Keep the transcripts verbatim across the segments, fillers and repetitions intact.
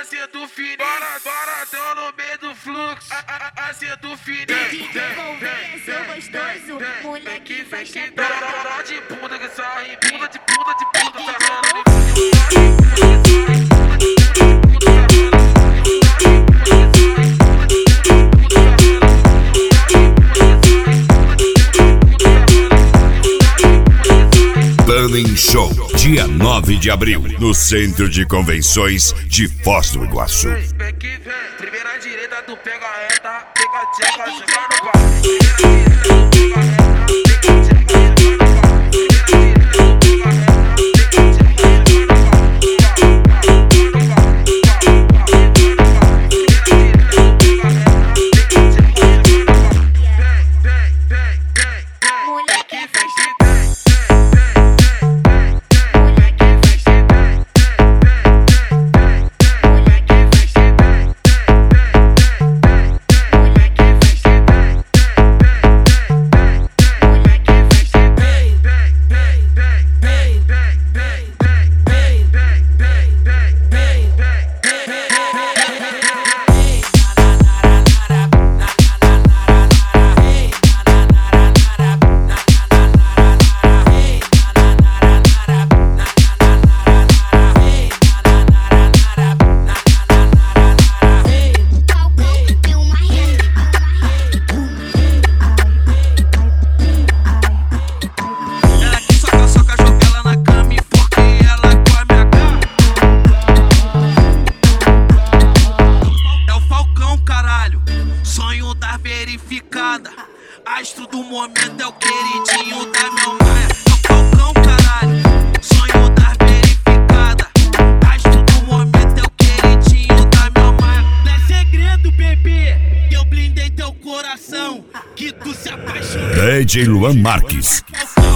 assim do fininho, bora, bora, tão no meio do fluxo, assim do fininho. D J Gouveia, seu gostoso, moleque faz chegar. Dá de bunda que sai, bunda de bunda de bunda, tá Tanning Show, dia nove de abril, no Centro de Convenções de Foz do Iguaçu. Vem que vem, primeira direita do pega reta, pega a tcheca, joga no bar. Astro do momento é o queridinho da meu maia. É o Falcão, caralho, sonho da verificada. Astro do momento é o queridinho da meu maia. Não é segredo, bebê, que eu blindei teu coração, que tu se apaixonou. D J Luan Marques.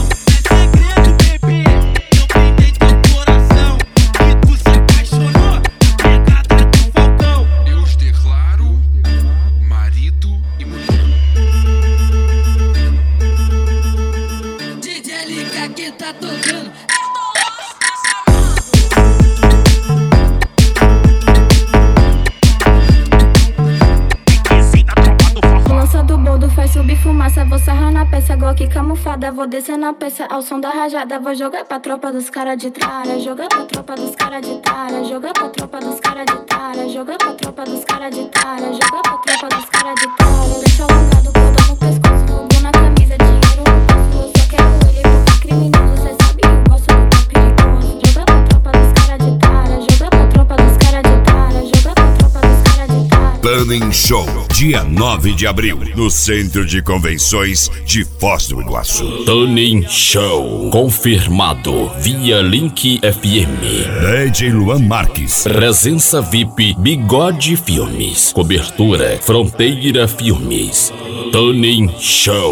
Fumaça, vou sarrar na peça, Glock camuflada. Vou descer na peça ao som da rajada. Vou jogar pra tropa dos cara de tralha. Jogar pra tropa dos cara de tralha. Jogar pra tropa dos cara de tralha. Jogar pra tropa dos cara de tralha. Jogar pra tropa dos cara de tralha. Deixa alongado, cordão no pescoço, lobo na camisa, dinheiro no bolso. Eu só quero ele porque criminoso. Cê sabe que eu gosto do pau perigoso. Jogar pra tropa dos cara de tralha. Jogar pra tropa dos cara de tralha. Jogar pra tropa dos cara de tralha. Tanning Show, dia nove de abril, no Centro de Convenções de Foz do Iguaçu. Tanning Show, confirmado via Link F M. D J Luan Marques. Presença V I P Bigode Filmes. Cobertura Fronteira Filmes. Tanning Show.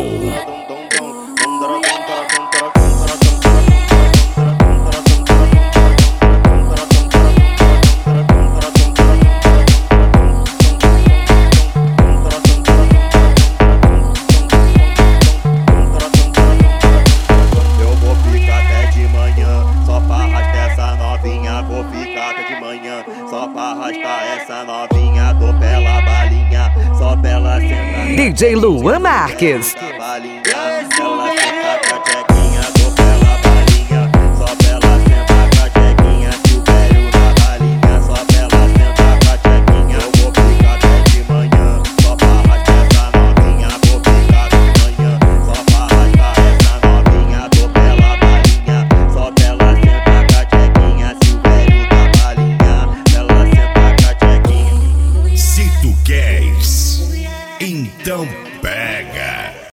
D J Luan Marques. Então pega.